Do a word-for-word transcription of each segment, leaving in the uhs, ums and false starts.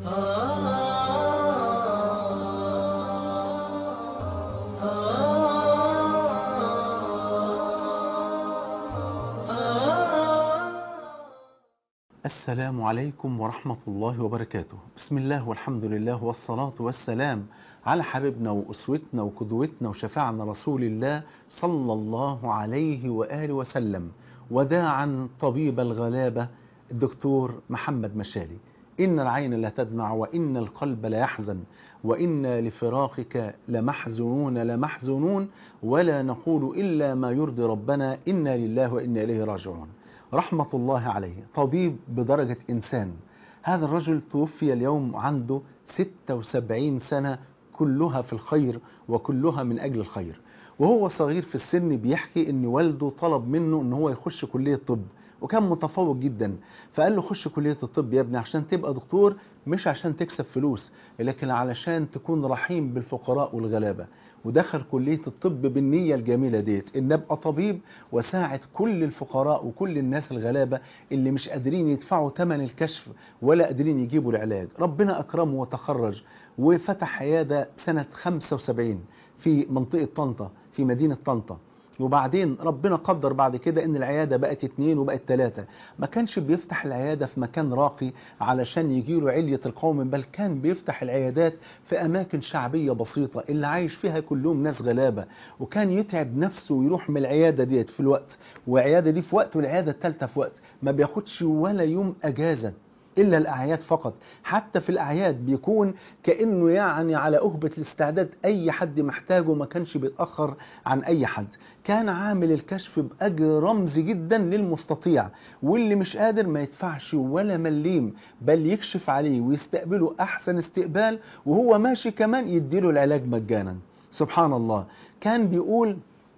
السلام عليكم ورحمة الله وبركاته. بسم الله والحمد لله والصلاة والسلام على حبيبنا وأسوتنا وقدوتنا وشفاعنا رسول الله صلى الله عليه وآله وسلم، وداعا طبيب الغلابة الدكتور محمد مشالي. إن العين لا تدمع وإن القلب لا يحزن وإنا لفراقك لمحزونون لمحزونون ولا نقول إلا ما يرضي ربنا إنا لله وإنا إليه راجعون. رحمة الله عليه، طبيب بدرجة إنسان. هذا الرجل توفي اليوم عنده ستة وسبعين سنة، كلها في الخير وكلها من أجل الخير. وهو صغير في السن بيحكي إن والده طلب منه إن هو يخش كلية طب، وكان متفوق جدا، فقال له خش كلية الطب يا ابني عشان تبقى دكتور، مش عشان تكسب فلوس لكن علشان تكون رحيم بالفقراء والغلابة. ودخل كلية الطب بالنية الجميلة ديت، إن أبقى طبيب وساعد كل الفقراء وكل الناس الغلابة اللي مش قادرين يدفعوا ثمن الكشف ولا قادرين يجيبوا العلاج. ربنا أكرمه وتخرج وفتح عيادة سنة خمسة وسبعين في منطقة طنطا، في مدينة طنطا. وبعدين ربنا قدر بعد كده ان العيادة بقت اتنين وبقت تلاتة. ما كانش بيفتح العيادة في مكان راقي علشان يجيله علية القوم، بل كان بيفتح العيادات في اماكن شعبية بسيطة اللي عايش فيها كلهم ناس غلابة. وكان يتعب نفسه ويروح من العيادة ديت في الوقت وعيادة دي في وقت والعيادة التالتة في وقت، ما بياخدش ولا يوم اجازة إلا الأعياد فقط. حتى في الأعياد بيكون كأنه يعني على أهبة الاستعداد، أي حد محتاجه ما كانش بيتأخر عن أي حد. كان عامل الكشف بأجر رمزي جدا للمستطيع، واللي مش قادر ما يدفعش ولا مليم، بل يكشف عليه ويستقبله أحسن استقبال، وهو ماشي كمان يديله العلاج مجانا. سبحان الله. كان بيقول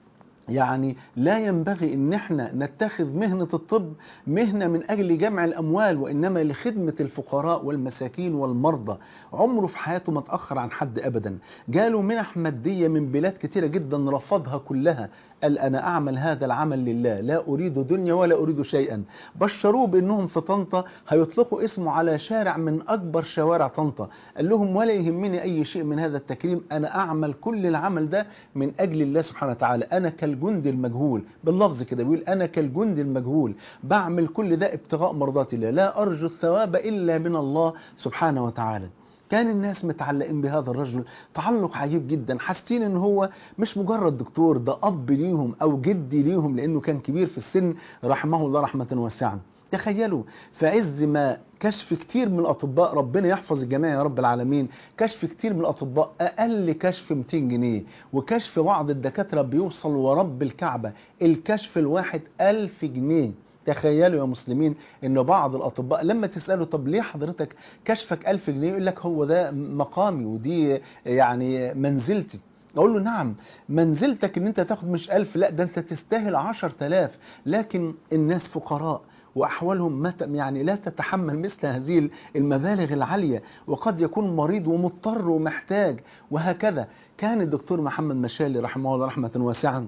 يعني لا ينبغي ان احنا نتخذ مهنة الطب مهنة من اجل جمع الاموال، وانما لخدمة الفقراء والمساكين والمرضى. عمره في حياته ما تأخر عن حد ابدا. جاله منح مادية من بلاد كتيرة جدا رفضها كلها، قال انا اعمل هذا العمل لله، لا اريد دنيا ولا اريد شيئا. بشروه بانهم في طنطا هيطلقوا اسمه على شارع من اكبر شوارع طنطا. قال لهم ولا يهمني اي شيء من هذا التكريم، انا اعمل كل العمل ده من اجل الله سبحانه وتعالى. انا كالجند المجهول، باللفظ كده بيقول انا كالجند المجهول، بعمل كل ده ابتغاء مرضات الله، لا ارجو الثواب الا من الله سبحانه وتعالى. كان الناس متعلقين بهذا الرجل تعلق عجيب جدا، حاسين ان هو مش مجرد دكتور، ده اب ليهم او جدي ليهم، لانه كان كبير في السن رحمه الله رحمة واسعة. تخيلوا في عز ما كشف كتير من الأطباء، ربنا يحفظ الجميع يا رب العالمين، كشف كتير من الأطباء أقل كشف مئتين جنيه، وكشف بعض الدكاترة بيوصل ورب الكعبة الكشف الواحد ألف جنيه. تخيلوا يا مسلمين ان بعض الاطباء لما تساله طب ليه حضرتك كشفك ألف جنيه، يقول لك هو ده مقامي ودي يعني منزلتي. اقول له نعم، منزلتك ان انت تاخد مش ألف، لا ده انت تستاهل عشر تلاف، لكن الناس فقراء وأحوالهم يعني لا تتحمل مثل هذه المبالغ العالية، وقد يكون مريض ومضطر ومحتاج وهكذا. كان الدكتور محمد مشالي رحمه الله رحمة واسعة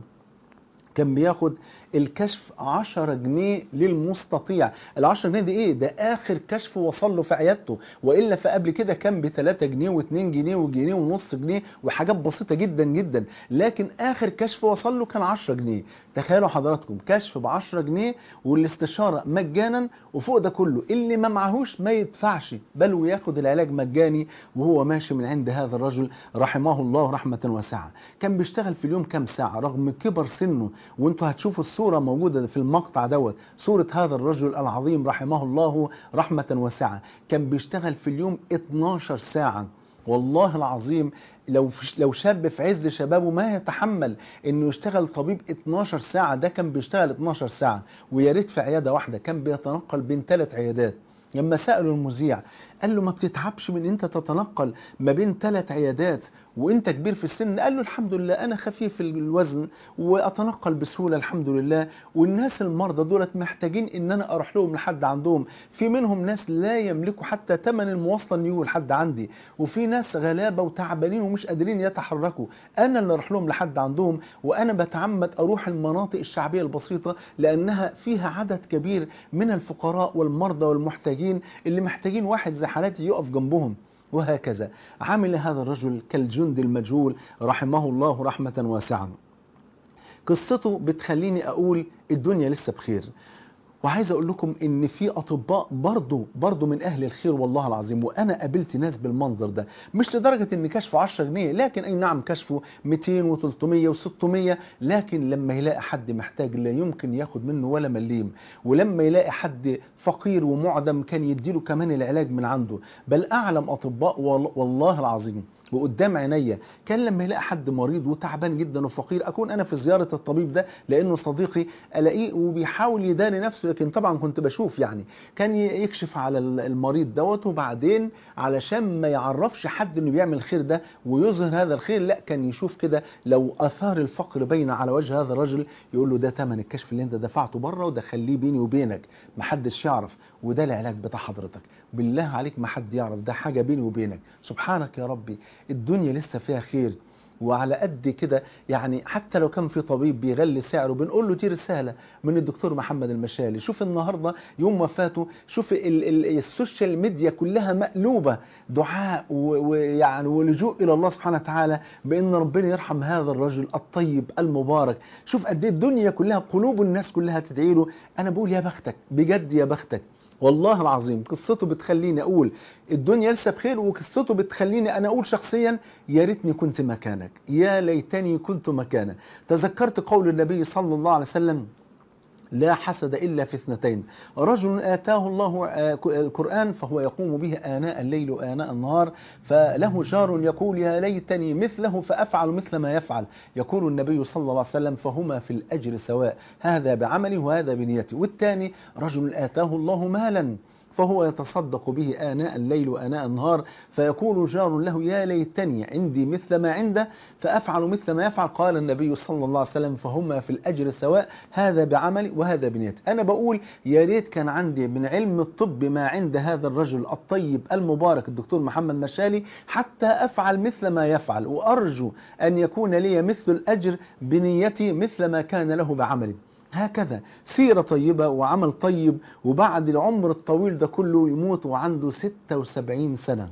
كان بياخد الكشف عشرة جنيه للمستطيع. العشرة جنيه دي ايه؟ ده اخر كشف وصل له في عيادته، والا فقبل كده كان بتلاتة جنيه واتنين جنيه وجنيه ونص جنيه وحاجات بسيطة جدا جدا، لكن اخر كشف وصل له كان عشرة جنيه. تخيلوا حضراتكم كشف بعشرة جنيه والاستشارة مجانا، وفوق ده كله اللي ما معهوش ما يدفعش بل وياخد العلاج مجاني وهو ماشي من عند هذا الرجل رحمه الله رحمة واسعة. كان بيشتغل في اليوم كام ساعة رغم كبر سنه، وانتوا هتشوفوا الصورة موجودة في المقطع دوت، صورة هذا الرجل العظيم رحمه الله رحمة واسعة. كان بيشتغل في اليوم اتناشر ساعة. والله العظيم لو لو شاب في عز شبابه ما يتحمل انه يشتغل طبيب اتناشر ساعة. ده كان بيشتغل اتناشر ساعة، ويا ريت في عيادة واحدة، كان بيتنقل بين ثلاث عيادات. لما سألوا المذيع قال له ما بتتعبش من انت تتنقل ما بين ثلاث عيادات وانت كبير في السن؟ قال له الحمد لله انا خفيف الوزن واتنقل بسهوله الحمد لله، والناس المرضى دولت محتاجين ان انا اروح لهم لحد عندهم، في منهم ناس لا يملكوا حتى ثمن المواصله ان يجوا لحد عندي، وفي ناس غلابه وتعبانين ومش قادرين يتحركوا، انا اللي اروح لهم لحد عندهم. وانا بتعمد اروح المناطق الشعبيه البسيطه لانها فيها عدد كبير من الفقراء والمرضى والمحتاجين اللي محتاجين واحد زي حالاتي يقف جنبهم. وهكذا عمل هذا الرجل كالجند المجهول رحمه الله رحمة واسعة. قصته بتخليني أقول الدنيا لسه بخير. وعايز اقول لكم ان في اطباء برضو برضو من اهل الخير والله العظيم، وانا قابلت ناس بالمنظر ده، مش لدرجه ان كشفه عشرة جنيه، لكن اي نعم كشفه مئتين وثلاثمية وستمية، لكن لما يلاقي حد محتاج لا يمكن ياخد منه ولا مليم، ولما يلاقي حد فقير ومعدم كان يديله كمان العلاج من عنده. بل اعلم اطباء والله العظيم وقدام عينيا كان لما يلاقي حد مريض وتعبان جدا وفقير، اكون انا في زياره الطبيب ده لانه صديقي، الاقيه وبيحاول يداني نفسه، لكن طبعا كنت بشوف يعني كان يكشف على المريض دوت، وبعدين علشان ما يعرفش حد انه بيعمل الخير ده ويظهر هذا الخير، لا كان يشوف كده لو اثار الفقر بين على وجه هذا الرجل يقول له ده ثمن الكشف اللي انت دفعته بره، وده خليه بيني وبينك ما حدش يعرف، وده العلاج بتاع حضرتك، بالله عليك ما حد يعرف، ده حاجه بيني وبينك. سبحانك يا ربي، الدنيا لسه فيها خير. وعلى قد كده يعني حتى لو كان في طبيب بيغلي سعره بنقول له دي رساله من الدكتور محمد المشالي. شوف النهارده يوم وفاته، شوف ال ال السوشيال ميديا كلها مقلوبه دعاء ويعني ولجوء الى الله سبحانه وتعالى بان ربنا يرحم هذا الرجل الطيب المبارك. شوف قد ايه الدنيا كلها قلوب الناس كلها تدعي له. انا بقول يا بختك بجد يا بختك والله العظيم. قصته بتخليني اقول الدنيا لسه بخير، وقصته بتخليني انا اقول شخصيا يا ريتني كنت مكانك، يا ليتني كنت مكانك. تذكرت قول النبي صلى الله عليه وسلم لا حسد إلا في اثنتين، رجل آتاه الله القرآن فهو يقوم به آناء الليل وآناء النهار، فله جار يقول يا ليتني مثله فأفعل مثل ما يفعل، يقول النبي صلى الله عليه وسلم فهما في الأجر سواء، هذا بعمله وهذا بنيته. والثاني رجل آتاه الله مالا فهو يتصدق به آناء الليل وآناء النهار، فيقول جار له يا ليتني عندي مثل ما عنده فأفعل مثل ما يفعل، قال النبي صلى الله عليه وسلم فهما في الأجر سواء، هذا بعملي وهذا بنيتي. أنا بقول يا ريت كان عندي من علم الطب ما عند هذا الرجل الطيب المبارك الدكتور محمد مشالي حتى أفعل مثل ما يفعل، وأرجو أن يكون لي مثل الأجر بنيتي مثل ما كان له بعملي. هكذا سيرة طيبة وعمل طيب، وبعد العمر الطويل ده كله يموت وعنده ستة وسبعين سنة،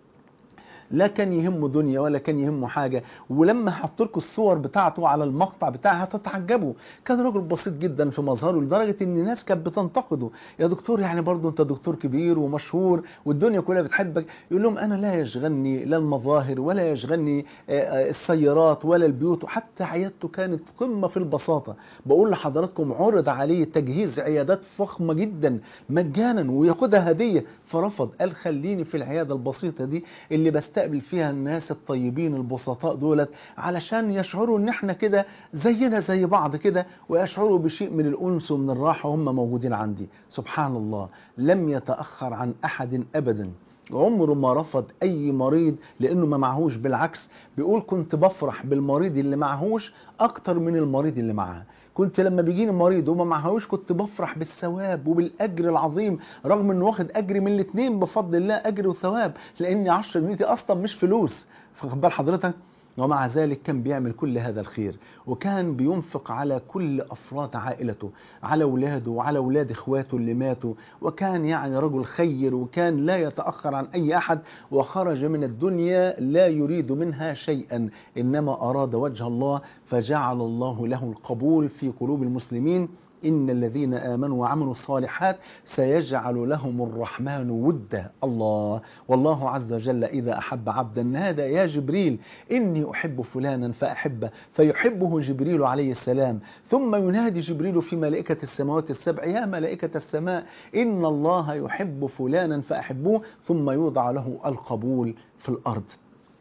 لا كان يهمه دنيا ولا كان يهمه حاجة. ولما هحط لكم الصور بتاعته على المقطع بتاعها هتتعجبوا. كان راجل بسيط جدا في مظهره لدرجة ان الناس كانت بتنتقده، يا دكتور يعني برضو انت دكتور كبير ومشهور والدنيا كلها بتحبك. يقول لهم انا لا يشغلني لا المظاهر ولا يشغلني السيارات ولا البيوت، وحتى عيادته كانت قمة في البساطة. بقول لحضراتكم عرض عليه تجهيز عيادات فخمة جدا مجانا وياخدها هدية، فرفض، قال خليني في العيادة البسيطة دي اللي بس استقبل فيها الناس الطيبين البسطاء دولت، علشان يشعروا ان احنا كده زينا زي بعض كده، ويشعروا بشيء من الانس ومن الراحه وهم موجودين عندي. سبحان الله، لم يتاخر عن احد ابدا، عمره ما رفض اي مريض لانه ما معهوش، بالعكس بيقول كنت بفرح بالمريض اللي معهوش اكتر من المريض اللي معاه. كنت لما بيجيني مريض وما معهوش كنت بفرح بالثواب وبالاجر العظيم، رغم انه واخد اجر من الاثنين بفضل الله، اجر وثواب، لان عشرة جنيه دي اصلا مش فلوس، فخد بال حضرتك. ومع ذلك كان بيعمل كل هذا الخير، وكان بينفق على كل أفراد عائلته، على أولاده وعلى أولاد إخواته اللي ماتوا، وكان يعني رجل خير، وكان لا يتأخر عن أي أحد، وخرج من الدنيا لا يريد منها شيئا، إنما أراد وجه الله، فجعل الله له القبول في قلوب المسلمين. إن الذين آمنوا وعملوا الصالحات سيجعل لهم الرحمن ودا. الله، والله عز وجل إذا أحب عبدا نادى يا جبريل إني أحب فلانا فأحبه، فيحبه جبريل عليه السلام، ثم ينادي جبريل في ملائكة السماوات السبع يا ملائكة السماء إن الله يحب فلانا فأحبوه، ثم يوضع له القبول في الأرض.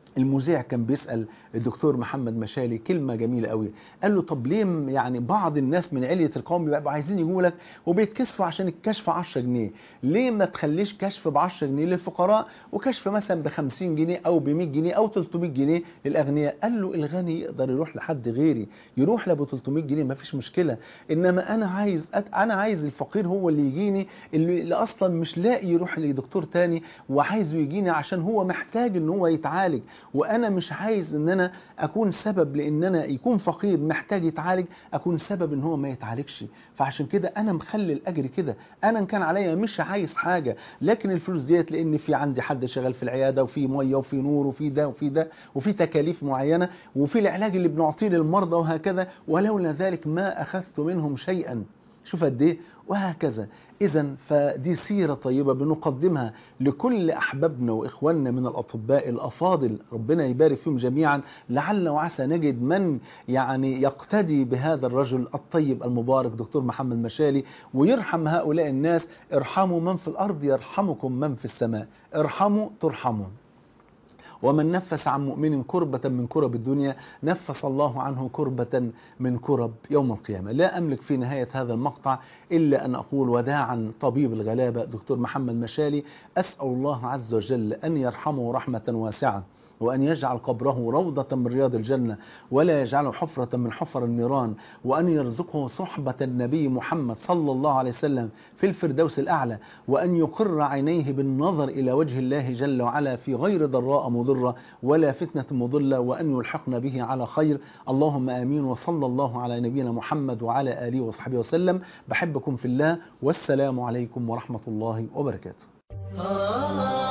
المذيع كان بيسأل الدكتور محمد مشالي كلمة جميلة قوي، قال له طب ليه يعني بعض الناس من علية القوم بيبقوا عايزين يجوا لك وبيتكسفوا عشان الكشف عشرة جنيه، ليه ما تخليش كشف ب عشرة جنيه للفقراء وكشف مثلا ب خمسين جنيه او ب مية جنيه او تلتمية جنيه للاغنياء؟ قال له الغني يقدر يروح لحد غيري، يروح لابو تلتمية جنيه ما فيش مشكلة، انما انا عايز انا عايز الفقير هو اللي يجيني، اللي, اللي اصلا مش لاقي يروح لدكتور تاني وعايزه يجيني عشان هو محتاج ان هو يتعالج، وانا مش عايز ان انا اكون سبب لان انا يكون فقير محتاج يتعالج اكون سبب ان هو ما يتعالجش. فعشان كده انا مخلي الاجر كده، انا ان كان عليا مش عايز حاجه، لكن الفلوس ديت لان في عندي حد شغال في العياده وفي ميه وفي نور وفي ده وفي ده وفي تكاليف معينه وفي العلاج اللي بنعطيه للمرضى وهكذا، ولولا ذلك ما اخذت منهم شيئا. شوف قد ايه، وهكذا. إذا فدي سيرة طيبة بنقدمها لكل أحبابنا وإخواننا من الأطباء الأفاضل، ربنا يبارك فيهم جميعا، لعل وعسى نجد من يعني يقتدي بهذا الرجل الطيب المبارك دكتور محمد مشالي ويرحم هؤلاء الناس. ارحموا من في الأرض يرحمكم من في السماء، ارحموا ترحموا. ومن نفس عن مؤمن كربة من كرب الدنيا نفس الله عنه كربة من كرب يوم القيامة. لا أملك في نهاية هذا المقطع إلا أن أقول وداعا طبيب الغلابة دكتور محمد مشالي، أسأل الله عز وجل أن يرحمه رحمة واسعة، وأن يجعل قبره روضة من رياض الجنة ولا يجعله حفرة من حفر النيران، وأن يرزقه صحبة النبي محمد صلى الله عليه وسلم في الفردوس الأعلى، وأن يقر عينيه بالنظر إلى وجه الله جل وعلا في غير ضراء مضرة ولا فتنة مضلة، وأن يلحقنا به على خير. اللهم آمين، وصلى الله على نبينا محمد وعلى آله وصحبه وسلم. بحبكم في الله، والسلام عليكم ورحمة الله وبركاته.